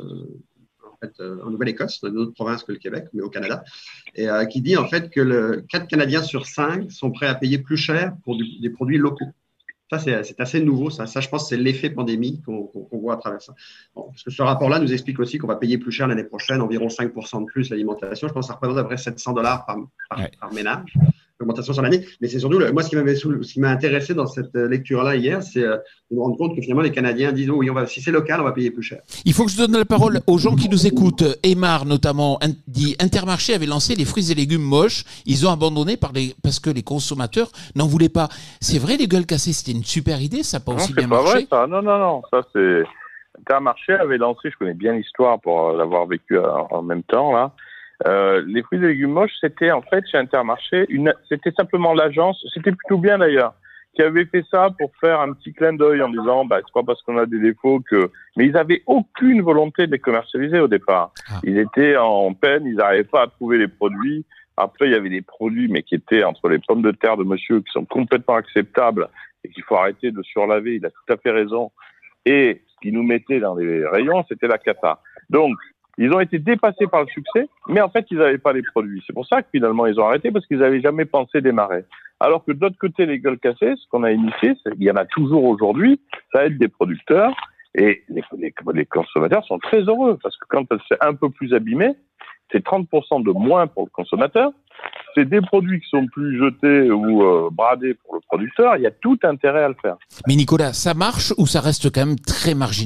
en, fait, euh, en Nouvelle-Écosse, dans une autre province que le Québec, mais au Canada, et euh, qui dit en fait que le, quatre Canadiens sur cinq sont prêts à payer plus cher pour du, des produits locaux. Ça, c'est, c'est assez nouveau. Ça. ça, je pense, c'est l'effet pandémie qu'on, qu'on, qu'on voit à travers ça. Bon, parce que ce rapport-là nous explique aussi qu'on va payer plus cher l'année prochaine, environ cinq pour cent de plus l'alimentation. Je pense que ça représente à peu près sept cents dollars par, par, ouais. par ménage. augmentation sur l'année. Mais c'est surtout, le, moi, ce qui m'avait sous, ce qui m'a intéressé dans cette lecture-là hier, c'est euh, de me rendre compte que finalement, les Canadiens disent, oh, oui, on va, si c'est local, on va payer plus cher. Il faut que je donne la parole aux gens qui nous écoutent. Aymar, notamment, dit Intermarché avait lancé les fruits et légumes moches. Ils ont abandonné par les, parce que les consommateurs n'en voulaient pas. C'est vrai, les gueules cassées, c'était une super idée, ça n'a pas non, aussi c'est bien pas marché. vrai, ça. Non, non, non, ça c'est... Intermarché avait lancé, je connais bien l'histoire pour l'avoir vécu en même temps, là. Euh, les fruits et légumes moches, c'était en fait chez Intermarché, une, c'était simplement l'agence, c'était plutôt bien d'ailleurs, qui avait fait ça pour faire un petit clin d'œil en disant, bah, c'est pas parce qu'on a des défauts que, mais ils avaient aucune volonté de les commercialiser au départ. Ah. Ils étaient en peine, ils n'arrivaient pas à trouver les produits. Après, il y avait des produits, mais qui étaient entre les pommes de terre de monsieur, qui sont complètement acceptables et qu'il faut arrêter de surlaver. Il a tout à fait raison. Et ce qu'ils nous mettaient dans les rayons, c'était la cata. Donc, ils ont été dépassés par le succès, mais en fait, ils n'avaient pas les produits. C'est pour ça que finalement, ils ont arrêté, parce qu'ils n'avaient jamais pensé démarrer. Alors que de l'autre côté, les gueules cassées, ce qu'on a initié, c'est, il y en a toujours aujourd'hui, ça aide des producteurs, et les, les, les consommateurs sont très heureux, parce que quand elle s'est un peu plus abîmée, c'est trente pour cent de moins pour le consommateur, c'est des produits qui sont plus jetés ou euh, bradés pour le producteur, il y a tout intérêt à le faire. Mais Nicolas, ça marche ou ça reste quand même très marginal ?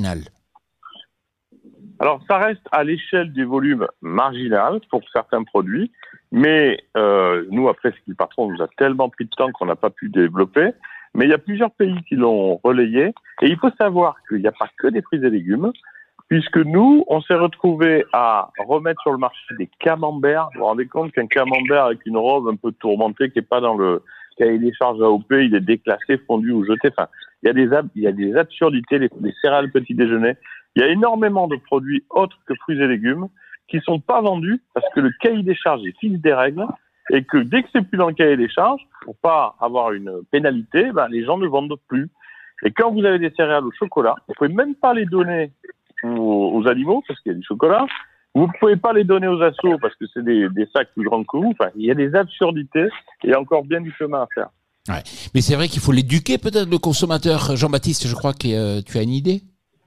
Alors, ça reste à l'échelle des volumes marginal pour certains produits, mais euh, nous, après, ce qui, par contre, nous a tellement pris de temps qu'on n'a pas pu développer, mais il y a plusieurs pays qui l'ont relayé, et il faut savoir qu'il n'y a pas que des fruits et légumes, puisque nous, on s'est retrouvés à remettre sur le marché des camemberts. Vous vous rendez compte qu'un camembert avec une robe un peu tourmentée, qui n'est pas dans le cahier des charges A O P, il est déclassé, fondu ou jeté. Enfin, il y a des, ab- il y a des absurdités, les, les céréales petit déjeuner. Il y a énormément de produits autres que fruits et légumes qui sont pas vendus parce que le cahier des charges est fixe des règles et que dès que c'est plus dans le cahier des charges, pour pas avoir une pénalité, ben, les gens ne vendent plus. Et quand vous avez des céréales au chocolat, vous pouvez même pas les donner aux, aux animaux parce qu'il y a du chocolat. Vous ne pouvez pas les donner aux assos parce que c'est des, des sacs plus grands que vous. Enfin, il y a des absurdités et il y a encore bien du chemin à faire. Ouais. Mais c'est vrai qu'il faut l'éduquer peut-être le consommateur. Jean-Baptiste, je crois que euh, tu as une idée.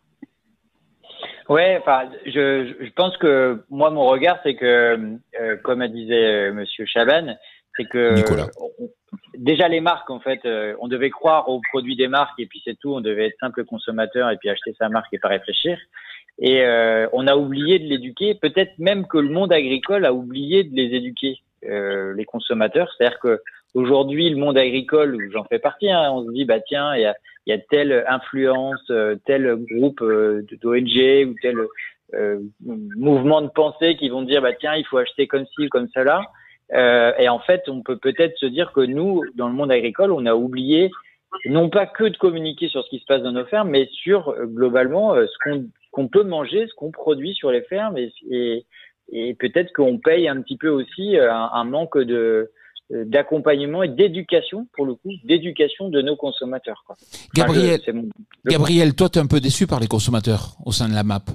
Ouais, enfin, je, je pense que moi, mon regard, c'est que, euh, comme disait euh, Monsieur Chaban, c'est que Nicolas. On, déjà les marques, en fait, euh, on devait croire aux produits des marques et puis c'est tout. On devait être simple consommateur et puis acheter sa marque et pas réfléchir. Et euh, on a oublié de l'éduquer. Peut-être même que le monde agricole a oublié de les éduquer, euh, les consommateurs. C'est-à-dire que aujourd'hui, le monde agricole, où j'en fais partie, hein, on se dit, bah tiens, il y a il y a telle influence, euh, tel groupe euh, d'O N G ou tel euh, mouvement de pensée qui vont dire bah tiens il faut acheter comme ci ou comme cela. Euh, et en fait on peut peut-être se dire que nous dans le monde agricole on a oublié non pas que de communiquer sur ce qui se passe dans nos fermes, mais sur euh, globalement euh, ce qu'on, qu'on peut manger, ce qu'on produit sur les fermes et, et, et peut-être qu'on paye un petit peu aussi euh, un, un manque de d'accompagnement et d'éducation, pour le coup, d'éducation de nos consommateurs. Quoi. Enfin, Gabriel, je, mon... Gabriel, toi, tu es un peu déçu par les consommateurs au sein de la M A P.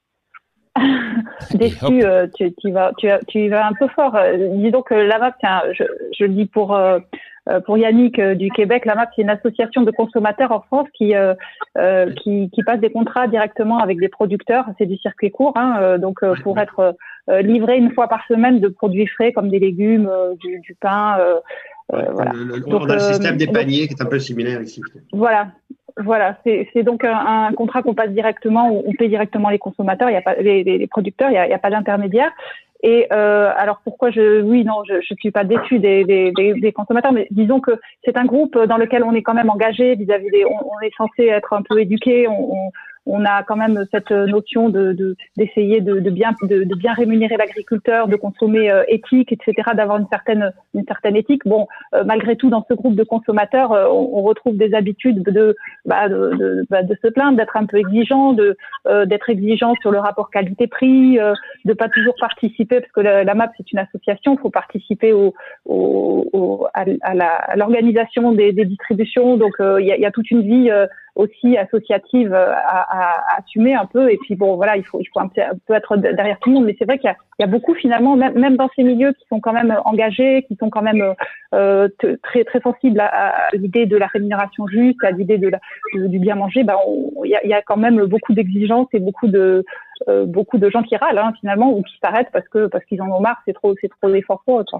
Déçu, euh, tu, tu, vas, tu, tu vas un peu fort. Euh, dis donc, la M A P, tiens, je, je le dis pour, euh, pour Yannick euh, du Québec, la M A P, c'est une association de consommateurs en France qui, euh, euh, qui, qui passe des contrats directement avec des producteurs. C'est du circuit court, hein, euh, donc euh, pour être euh, livré une fois par semaine de produits frais comme des légumes, euh, du, du pain. Euh, euh, voilà. Le, le, donc, on a le système euh, des paniers donc, qui est un peu similaire ici. Voilà. Voilà, c'est, c'est donc un, un contrat qu'on passe directement, où on paie directement les consommateurs, il y a pas les, les, les producteurs, il y a, il y a pas d'intermédiaire. Et euh, alors pourquoi je, oui, non, je, je suis pas déçue des, des, des, des consommateurs, mais disons que c'est un groupe dans lequel on est quand même engagé vis-à-vis des, on, on est censé être un peu éduqué, on, on, on a quand même cette notion de, de d'essayer de, de bien de, de bien rémunérer l'agriculteur, de consommer euh, éthique, et cetera, d'avoir une certaine une certaine éthique. Bon, euh, malgré tout, dans ce groupe de consommateurs, euh, on, on retrouve des habitudes de bah, de, de, bah, de se plaindre, d'être un peu exigeant, de euh, d'être exigeant sur le rapport qualité-prix, euh, de pas toujours participer parce que la, la M A P c'est une association, il faut participer au, au, au à, à, la, à l'organisation des, des distributions. Donc il euh, y, a, y a toute une vie euh, aussi associative à, à, à assumer un peu. Et puis bon, voilà, il faut, il faut un peu, un peu être derrière tout le monde. Mais c'est vrai qu'il y a, il y a beaucoup finalement, même, même dans ces milieux qui sont quand même engagés, qui sont quand même euh, t- très très sensibles à, à l'idée de la rémunération juste, à l'idée de la, de, du bien manger. Bah, il y a, y a quand même beaucoup d'exigences et beaucoup de euh, beaucoup de gens qui râlent hein, finalement ou qui s'arrêtent parce que parce qu'ils en ont marre. C'est trop, c'est trop d'efforts pour eux, quoi.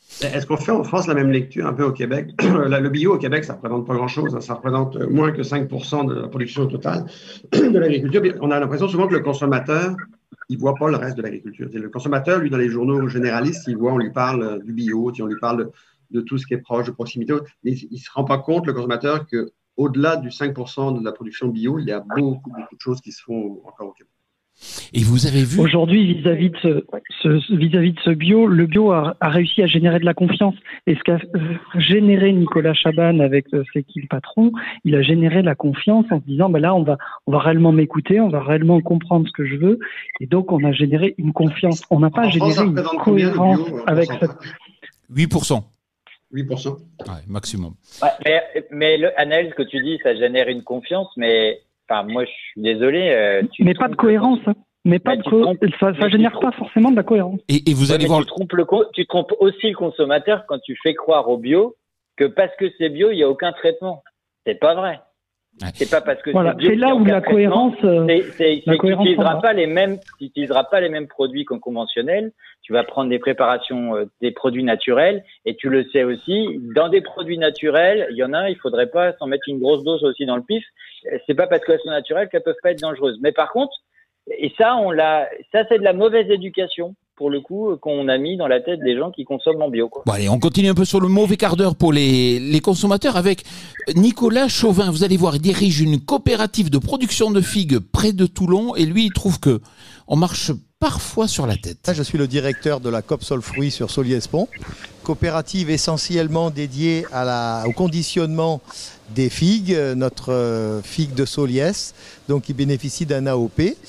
Est-ce qu'on fait en France la même lecture un peu au Québec? Le bio au Québec, ça ne représente pas grand-chose, hein, ça représente moins que cinq pour cent de la production totale de l'agriculture. On a l'impression souvent que le consommateur, il ne voit pas le reste de l'agriculture. Le consommateur, lui, dans les journaux généralistes, il voit, on lui parle du bio, on lui parle de, de tout ce qui est proche de proximité. Mais il ne se rend pas compte, le consommateur, qu'au-delà du cinq pour cent de la production bio, il y a beaucoup, beaucoup de choses qui se font encore au Québec. Et vous avez vu aujourd'hui vis-à-vis de ce, ce vis-à-vis de ce bio, le bio a, a réussi à générer de la confiance. Et ce qu'a généré Nicolas Chaban avec C'est qui le patron, il a généré de la confiance en se disant ben là on va on va réellement m'écouter, on va réellement comprendre ce que je veux. Et donc on a généré une confiance. On n'a pas en généré France, une cohérence bio, avec cette huit pour cent. huit pour cent. Ouais, maximum. Ouais, mais mais le, Anaël, ce que tu dis, ça génère une confiance, mais Enfin, moi, je suis désolé. Euh, tu mais pas de cohérence. Hein. Mais pas bah, de co- ça, ça génère pas forcément de la cohérence. Et, et vous ouais, allez voir. Tu trompes, le co- tu trompes aussi le consommateur quand tu fais croire au bio que parce que c'est bio, il n'y a aucun traitement. C'est pas vrai. Ouais. C'est pas parce que voilà, c'est bio. C'est là où la cohérence. C'est, c'est, c'est tu n'utiliseras pas les mêmes, tu n'utiliseras pas les mêmes produits qu'en conventionnel. Tu vas prendre des préparations, euh, des produits naturels, et tu le sais aussi. Dans des produits naturels, il y en a, il faudrait pas s'en mettre une grosse dose aussi dans le pif. C'est pas parce qu'elles sont naturelles qu'elles peuvent pas être dangereuses. Mais par contre, et ça, on l'a, ça c'est de la mauvaise éducation pour le coup qu'on a mis dans la tête des gens qui consomment en bio, quoi. Bon, allez, on continue un peu sur le mauvais quart d'heure pour les, les consommateurs avec Nicolas Chauvin. Vous allez voir, il dirige une coopérative de production de figues près de Toulon, et lui, il trouve que on marche parfois sur la tête. Je suis le directeur de la Coop Sol Fruits sur Soliès-Pont, coopérative essentiellement dédiée à la, au conditionnement des figues, notre figue de Soliès, donc qui bénéficie d'un A O P.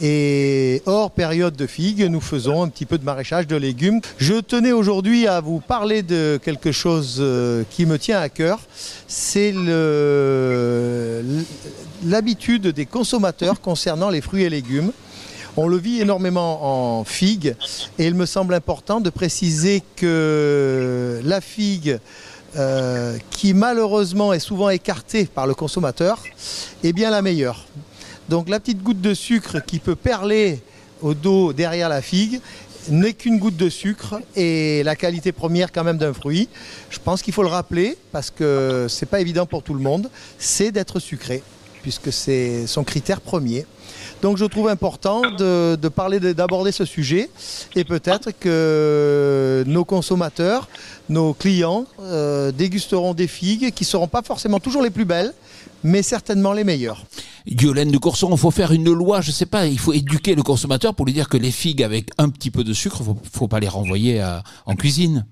Et hors période de figues, nous faisons un petit peu de maraîchage de légumes. Je tenais aujourd'hui à vous parler de quelque chose qui me tient à cœur. C'est le, l'habitude des consommateurs concernant les fruits et légumes. On le vit énormément en figue, et il me semble important de préciser que la figue, euh, qui malheureusement est souvent écartée par le consommateur, est bien la meilleure. Donc la petite goutte de sucre qui peut perler au dos derrière la figue n'est qu'une goutte de sucre, et la qualité première quand même d'un fruit, je pense qu'il faut le rappeler parce que c'est pas évident pour tout le monde, c'est d'être sucré, puisque c'est son critère premier. Donc je trouve important de, de parler, de, d'aborder ce sujet, et peut-être que nos consommateurs, nos clients euh, dégusteront des figues qui ne seront pas forcément toujours les plus belles, mais certainement les meilleures. Yolène de Courson, il faut faire une loi, je ne sais pas, il faut éduquer le consommateur pour lui dire que les figues avec un petit peu de sucre, il ne faut pas les renvoyer à, en cuisine.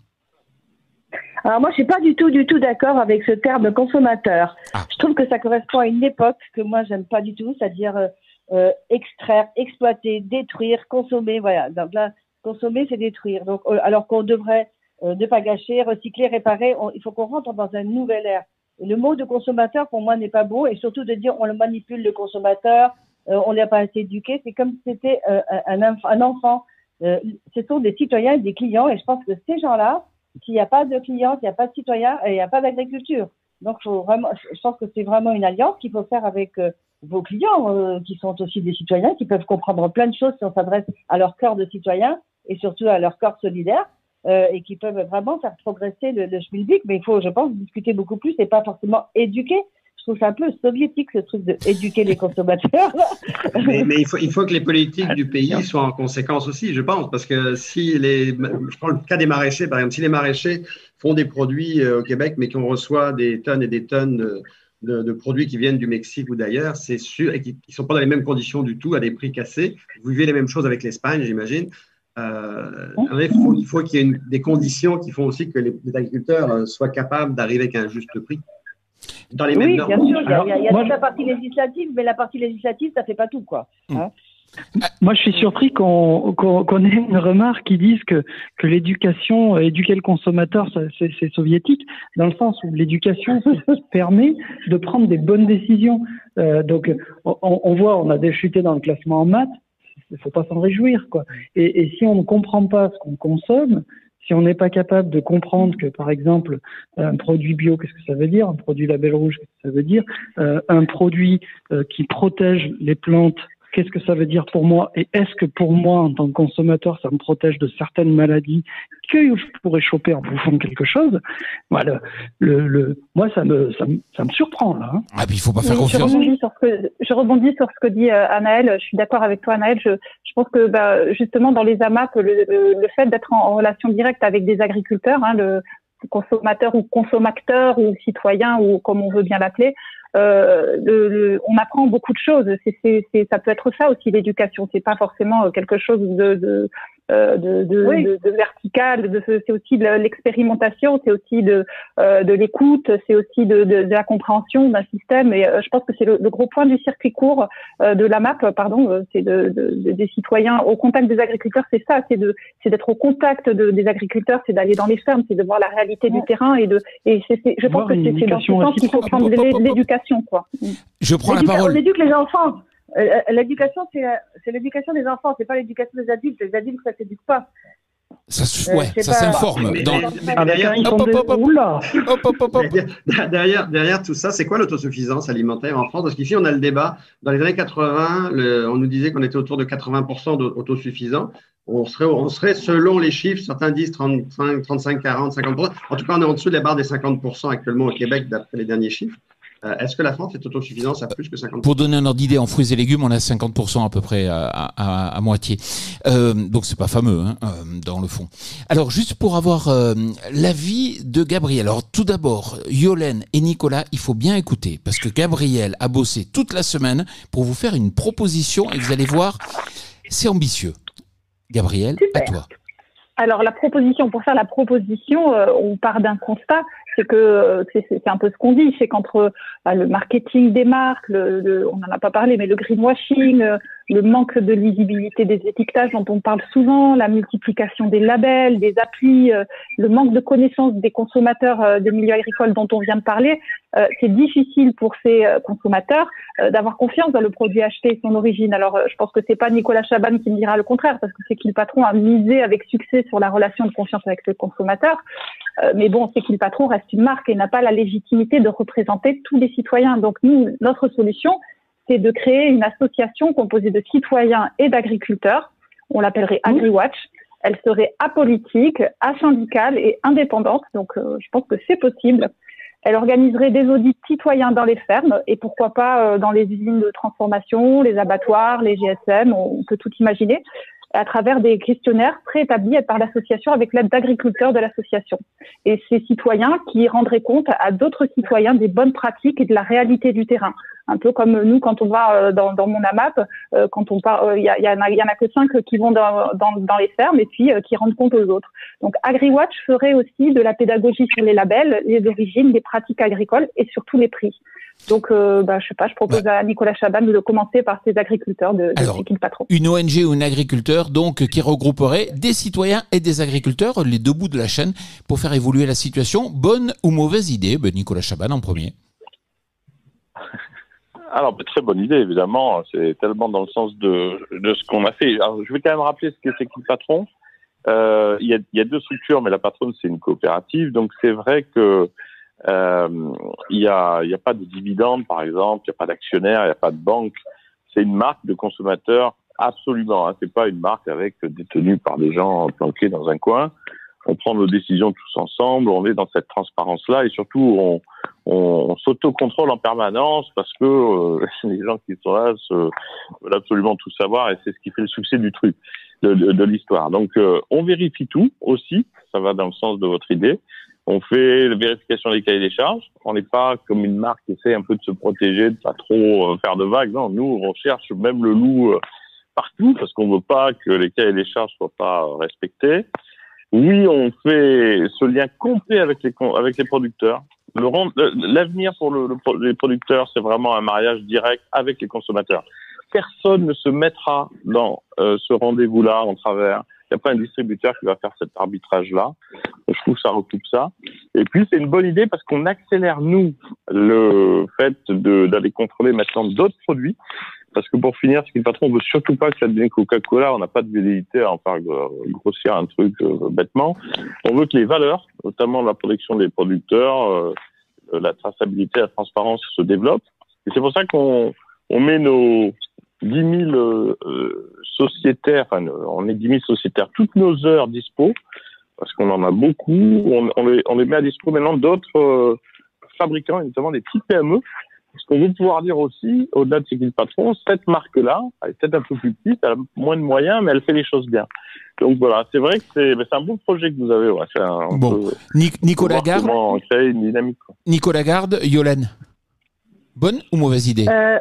Alors moi, je suis pas du tout, du tout d'accord avec ce terme consommateur. Ah. Je trouve que ça correspond à une époque que moi, j'aime pas du tout, c'est-à-dire euh, euh, extraire, exploiter, détruire, consommer. Voilà. Donc là, consommer, c'est détruire. Donc, euh, alors qu'on devrait euh, ne pas gâcher, recycler, réparer, on, il faut qu'on rentre dans un nouvel ère. Et le mot de consommateur, pour moi, n'est pas beau, et surtout de dire on le manipule, le consommateur, euh, on l'a pas assez éduqué. C'est comme si c'était euh, un, un enfant. Euh, ce sont des citoyens et des clients, et je pense que ces gens-là, s'il n'y a pas de clients, s'il n'y a pas de citoyens, il n'y a pas d'agriculture. Donc, faut vraiment, je pense que c'est vraiment une alliance qu'il faut faire avec euh, vos clients, euh, qui sont aussi des citoyens, qui peuvent comprendre plein de choses si on s'adresse à leur cœur de citoyen et surtout à leur cœur solidaire, euh, et qui peuvent vraiment faire progresser le, le schmilblick. Mais il faut, je pense, discuter beaucoup plus et pas forcément éduquer. Je trouve ça un peu soviétique, ce truc d'éduquer les consommateurs. mais mais il, faut, il faut que les politiques du pays soient en conséquence aussi, je pense, parce que si les, je prends le cas des maraîchers, par exemple, si les maraîchers font des produits au Québec, mais qu'on reçoit des tonnes et des tonnes de, de, de produits qui viennent du Mexique ou d'ailleurs, c'est sûr, et qui ne sont pas dans les mêmes conditions du tout, à des prix cassés. Vous vivez les mêmes choses avec l'Espagne, j'imagine. Euh, il faut, il faut qu'il y ait une, des conditions qui font aussi que les, les agriculteurs soient capables d'arriver avec un juste prix. Dans les oui, mêmes bien normes. sûr, il y a, Alors, il y a, il y a moi, toute la partie législative, mais la partie législative, ça fait pas tout, quoi. Hein. Moi, je suis surpris qu'on, qu'on, qu'on ait une remarque qui dise que, que l'éducation, euh, éduquer le consommateur, ça, c'est, c'est soviétique, dans le sens où l'éducation permet de prendre des bonnes décisions. Euh, donc, on, on voit, on a déchuté dans le classement en maths, il faut pas s'en réjouir, quoi. Et, et si on ne comprend pas ce qu'on consomme, si on n'est pas capable de comprendre que, par exemple, un produit bio, qu'est-ce que ça veut dire? Un produit label rouge, qu'est-ce que ça veut dire? Euh, un produit euh, qui protège les plantes, qu'est-ce que ça veut dire pour moi et est-ce que pour moi, en tant que consommateur, ça me protège de certaines maladies que je pourrais choper en bouffant quelque chose. Voilà, le, le, moi, ça me, ça me, ça me surprend, là. Hein. Ah, puis il faut pas faire Oui, confiance. Je rebondis sur ce que, je rebondis sur ce que dit euh, Anaël. Je suis d'accord avec toi, Anaël. Je, je pense que, bah, justement, dans les A M A P, le, le, le fait d'être en, en relation directe avec des agriculteurs, hein, le consommateur ou consommateur ou citoyen ou comme on veut bien l'appeler, euh, le, le, on apprend beaucoup de choses. C'est, c'est, c'est, ça peut être ça aussi, l'éducation. C'est pas forcément quelque chose de, de Euh, de, de, oui. de, de vertical, de, c'est aussi de l'expérimentation, c'est aussi de, euh, de l'écoute, c'est aussi de, de, de la compréhension d'un système. Et euh, je pense que c'est le, le gros point du circuit court euh, de l'A M A P, pardon, euh, c'est de, de, de, des citoyens au contact des agriculteurs. C'est ça, c'est de, c'est d'être au contact de, des agriculteurs, c'est d'aller dans les fermes, c'est de voir la réalité ouais. du terrain et de, et c'est, c'est, je pense que c'est, c'est dans ce sens qu'il faut prendre l'éducation, quoi. Je prends L'éduca- la parole. On éduque les enfants. Euh, l'éducation, c'est, c'est l'éducation des enfants, c'est pas l'éducation des adultes. Les adultes, ça s'éduque pas. Ça, ouais, euh, ça pas... s'informe. Mais, dans... mais, mais derrière, hop, hop, hop, hop. Hop, hop, hop, hop. Derrière, derrière tout ça, c'est quoi l'autosuffisance alimentaire en France? Parce qu'ici, on a le débat. Dans les années quatre-vingts, le, on nous disait qu'on était autour de quatre-vingts pour cent d'autosuffisants. On serait, on serait, selon les chiffres, certains disent trente-cinq, trente-cinq, quarante, cinquante pour cent. En tout cas, on est en dessous de la barre des cinquante pour cent actuellement au Québec, d'après les derniers chiffres. Euh, est-ce que la France est autosuffisante à plus que cinquante pour cent? Pour donner un ordre d'idée, en fruits et légumes, on a cinquante pour cent à peu près, à, à, à moitié. Euh, donc c'est pas fameux, hein, euh, dans le fond. Alors juste pour avoir euh, l'avis de Gabriel. Alors tout d'abord, Yolène et Nicolas, il faut bien écouter, parce que Gabriel a bossé toute la semaine pour vous faire une proposition, et vous allez voir, c'est ambitieux. Gabriel, Super. À toi. Alors la proposition, pour faire la proposition, euh, on part d'un constat, c'est que euh, c'est, c'est un peu ce qu'on dit, c'est qu'entre bah, le marketing des marques, le, le, on n'en a pas parlé, mais le greenwashing, euh, le manque de lisibilité des étiquetages dont on parle souvent, la multiplication des labels, des applis, euh, le manque de connaissance des consommateurs euh, des milieux agricoles dont on vient de parler, euh, c'est difficile pour ces euh, consommateurs euh, d'avoir confiance dans le produit acheté et son origine. Alors euh, je pense que c'est pas Nicolas Chaban qui me dira le contraire, parce que c'est qu'il patron a misé avec succès sur la relation de confiance avec le consommateur. Euh, mais bon, c'est qu'il patron reste une marque et n'a pas la légitimité de représenter tous les citoyens. Donc nous, notre solution, c'est de créer une association composée de citoyens et d'agriculteurs. On l'appellerait AgriWatch. Elle serait apolitique, asyndicale et indépendante. Donc, euh, je pense que c'est possible. Elle organiserait des audits citoyens dans les fermes et pourquoi pas euh, dans les usines de transformation, les abattoirs, les G S M, on peut tout imaginer, à travers des questionnaires préétablis par l'association avec l'aide d'agriculteurs de l'association. Et ces citoyens qui rendraient compte à d'autres citoyens des bonnes pratiques et de la réalité du terrain. Un peu comme nous, quand on va dans, dans mon A M A P, euh, quand on part, il y, y, y en a, y en a que cinq qui vont dans, dans, dans les fermes et puis euh, qui rendent compte aux autres. Donc AgriWatch ferait aussi de la pédagogie sur les labels, les origines, les pratiques agricoles et surtout les prix. Donc, euh, bah, je sais pas, je propose bah. à Nicolas Chaban de commencer par ces agriculteurs de, de Alors, le patron. Une O N G ou un agriculteur, donc, qui regrouperait des citoyens et des agriculteurs, les deux bouts de la chaîne, pour faire évoluer la situation. Bonne ou mauvaise idée? Ben, Nicolas Chaban en premier. Alors, très bonne idée, évidemment. C'est tellement dans le sens de, de ce qu'on a fait. Alors, je vais quand même rappeler ce que c'est que le patron. Euh, il y a, il y a deux structures, mais la patronne, c'est une coopérative. Donc, c'est vrai que euh, il y a, il y a pas de dividendes, par exemple. Il n'y a pas d'actionnaire, il n'y a pas de banque. C'est une marque de consommateur, absolument. Hein. C'est pas une marque avec détenue par des gens planqués dans un coin. On prend nos décisions tous ensemble, on est dans cette transparence-là et surtout on, on, on s'autocontrôle en permanence parce que euh, les gens qui sont là se, veulent absolument tout savoir et c'est ce qui fait le succès du truc, de, de, de l'histoire. Donc euh, on vérifie tout aussi, ça va dans le sens de votre idée. On fait la vérification des cahiers des charges. On n'est pas comme une marque qui essaie un peu de se protéger, de pas trop euh, faire de vagues. Non, nous on cherche même le loup euh, partout parce qu'on veut pas que les cahiers des charges soient pas euh, respectés. Oui, on fait ce lien complet avec les avec les producteurs. Le, l'avenir pour le, le, les producteurs, c'est vraiment un mariage direct avec les consommateurs. Personne ne se mettra dans euh, ce rendez-vous-là en travers. Il n'y a pas un distributeur qui va faire cet arbitrage-là. Je trouve que ça recoupe ça. Et puis, c'est une bonne idée parce qu'on accélère, nous, le fait de, d'aller contrôler maintenant d'autres produits. Parce que pour finir, ce que le patron, on veut surtout pas que ça devienne Coca-Cola. On n'a pas de velléité à en faire grossir un truc euh, bêtement. On veut que les valeurs, notamment la protection des producteurs, euh, la traçabilité, la transparence se développent. Et c'est pour ça qu'on on met nos dix mille euh, euh, sociétaires, enfin, on est dix mille sociétaires, toutes nos heures dispo, parce qu'on en a beaucoup, on, on, les, on les met à dispo maintenant d'autres euh, fabricants, et notamment des petites P M E. Ce qu'on veut pouvoir dire aussi, au-delà de ces guides patrons, cette marque-là, elle est peut-être un peu plus petite, elle a moins de moyens, mais elle fait les choses bien. Donc voilà, c'est vrai que c'est, c'est un bon projet que vous avez. Ouais. C'est un, bon, peu, Nic- Nicolas Garde. Comment créer une dynamique. Quoi. Nicolas Garde, Yolène. Bonne ou mauvaise idée? euh...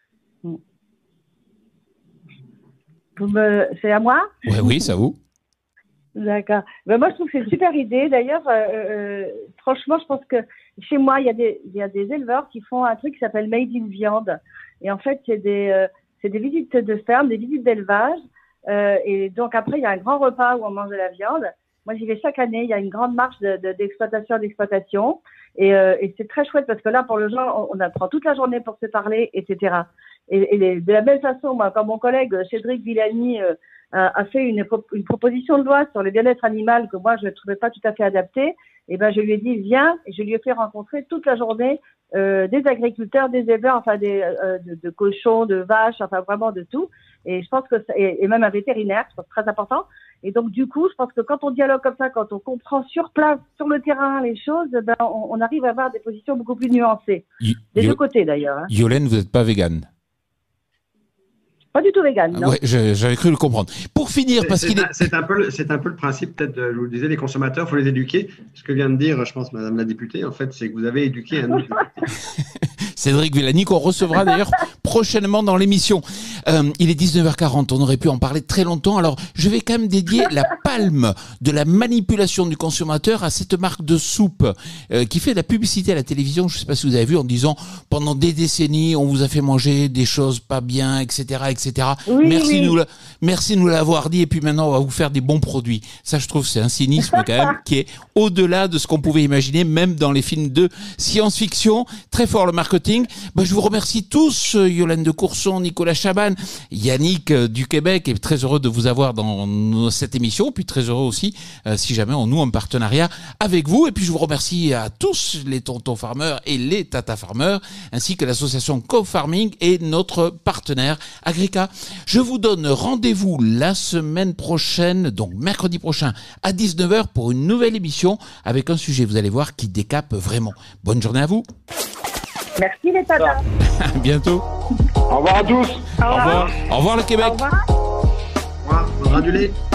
Vous me... C'est à moi? Ouais, oui, c'est à vous. D'accord. Ben moi, je trouve que c'est une super idée. D'ailleurs, euh, euh, franchement, je pense que chez moi, il y a des, il y a des éleveurs qui font un truc qui s'appelle Made in Viande. Et en fait, c'est des, euh, c'est des visites de ferme, des visites d'élevage. Euh, et donc après, il y a un grand repas où on mange de la viande. Moi, j'y vais chaque année. Il y a une grande marche de, de, d'exploitation à d'exploitation. Et, euh, et c'est très chouette parce que là, pour le genre, on, on apprend toute la journée pour se parler, et cetera. Et, et les, de la même façon, moi, quand mon collègue Cédric Villani euh, a, a fait une, une proposition de loi sur le bien-être animal que moi, je ne trouvais pas tout à fait adaptée, et ben, je lui ai dit, viens, et je lui ai fait rencontrer toute la journée euh, des agriculteurs, des éleveurs, enfin, des, euh, de, de cochons, de vaches, enfin, vraiment de tout. Et je pense que, ça, et, et même un vétérinaire, je pense que c'est très important. Et donc, du coup, je pense que quand on dialogue comme ça, quand on comprend sur place, sur le terrain, les choses, ben, on, on arrive à avoir des positions beaucoup plus nuancées. Y- des y- deux côtés, d'ailleurs. Hein. Yolène, vous n'êtes pas végane? Pas du tout vegan, non. Ouais, j'avais cru le comprendre. Pour finir, parce c'est, qu'il c'est, est... un, c'est, un peu le, c'est un peu le principe, peut-être, de, je vous le disais, les consommateurs, il faut les éduquer. Ce que vient de dire, je pense, Madame la députée, en fait, c'est que vous avez éduqué un autre. Cédric Villani, qu'on recevra d'ailleurs prochainement dans l'émission. Euh, il est dix-neuf heures quarante, on aurait pu en parler très longtemps. Alors, je vais quand même dédier la palme de la manipulation du consommateur à cette marque de soupe euh, qui fait de la publicité à la télévision. Je ne sais pas si vous avez vu, en disant pendant des décennies, on vous a fait manger des choses pas bien, et cetera, et cetera. Oui, merci, oui. Nous, merci de nous l'avoir dit. Et puis maintenant, on va vous faire des bons produits. Ça, je trouve, c'est un cynisme quand même qui est au-delà de ce qu'on pouvait imaginer, même dans les films de science-fiction. Très fort le marketing. Ben, je vous remercie tous, Yolène de Courson, Nicolas Chaban, Yannick euh, du Québec, et très heureux de vous avoir dans nos, cette émission, puis très heureux aussi euh, si jamais on noue un partenariat avec vous. Et puis je vous remercie à tous les tontons farmers et les tata farmers, ainsi que l'association Co-Farming et notre partenaire Agrica. Je vous donne rendez-vous la semaine prochaine, donc mercredi prochain à dix-neuf heures pour une nouvelle émission avec un sujet, vous allez voir, qui décape vraiment. Bonne journée à vous. Merci les tatas. À bientôt. Au revoir à tous. Au revoir. Au revoir le Québec. Au revoir. Au revoir, on aura du lait.